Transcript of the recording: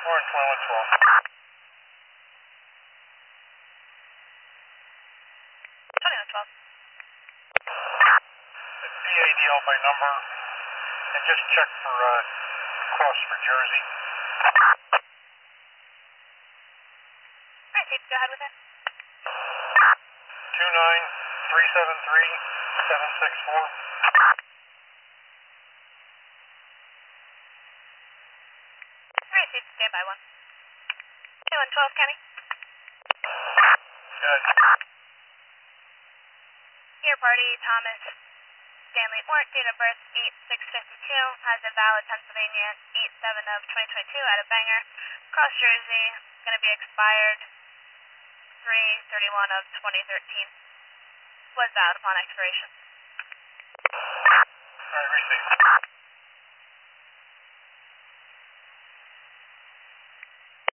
We're in 2112. PADL by number, and just check for cross for Jersey. Alright, Steve, go ahead with it. 29373-764. Alright, Steve, stand by one. 2112, Kenny. Good. Here, party, Thomas Stanley Mort, date of birth 8/6/52, has a valid Pennsylvania 8/7 of 2022 at a Banger. Cross Jersey, going to be expired 3/31 of 2013. Was valid upon expiration. Alright, receive.